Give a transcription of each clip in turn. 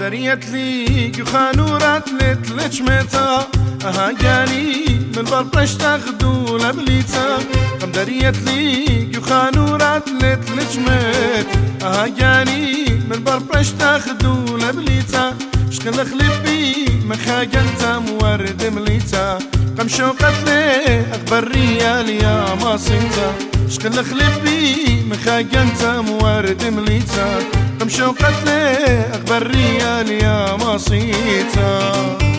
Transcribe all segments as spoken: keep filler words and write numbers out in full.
دريت ليك وخانورات لتلج متا اها جاني من بربش تاخدو لبليتا قم دريت ليك وخانورات لتلج مت اها جاني من بربش تاخدو لبليتا شكل خلبي مخاجنتا مورد مليتا قم شوقت لي اخبر ريال يا ماصيتا شكل خلبي مخاجنتا مورد مليتا قم شوقت لي اخبر ريال يا ماصيتا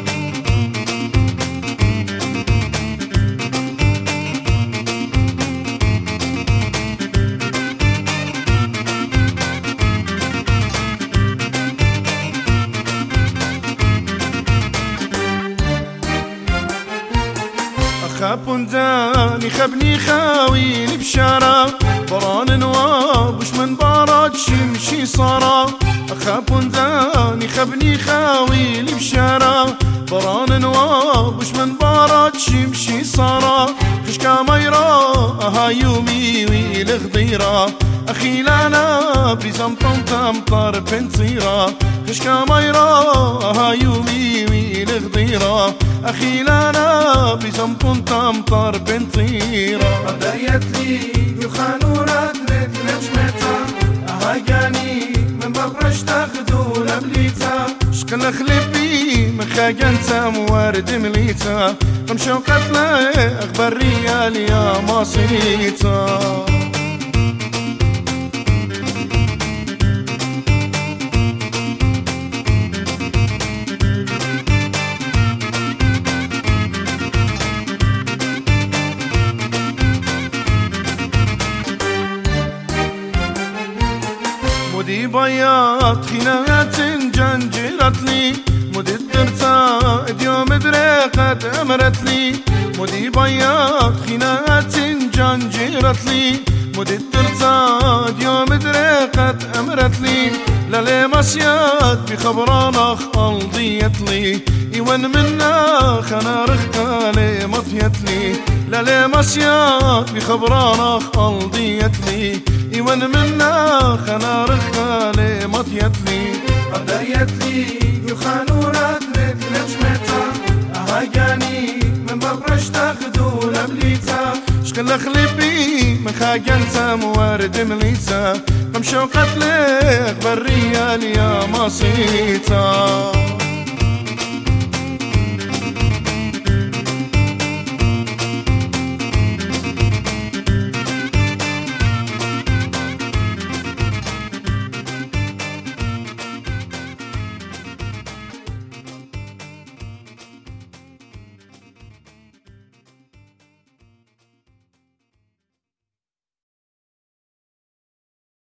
خابون داني خبني خاويني بشارة بران نواب وش من بارد شمشي صارا خابون داني خبني خاويني بشارة بران نواب وش من بارد شمشي صارا خش كاميرا اها يومي ويل غضيرة اخي لانا بريزم طمطم طار بنصيرة خش كاميرا اها يومي ويل غضيرة اخي لانا بريزم طمطم طار بنصيرة دريت لي يخانورات لت نجمتا اها جاني من ببرش تاخدو لبليتا شكل خلبي مخاجنتا موارد مليتا قم شوقت لي اخبر ريال يا ماصيتا مودي بياض خناقات جنجرت لي مودي الدرتا اليوم دريقت امرت لي مودي بياض خناقات جنجرت لي مودي الدرتا اليوم دريقت امرت لي للي مسيات بخبرانخ الضيت لي ايوان منا خنا رخالي مطيت لي للي مسيات بخبرانخ الضيت لي ايوان منا خنا رخالي مطيت لي دريت لي يخانورات لت نجمتا اها جاني من ببرش تاخدو لبليتا شكل خلبي مخاجنتا موارد مليتا قم شوقت لي اخبر ريال يا ماصيتا